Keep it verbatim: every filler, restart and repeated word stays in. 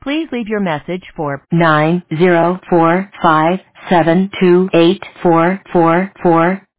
Please leave your message for nine zero four five seven two eight four four four.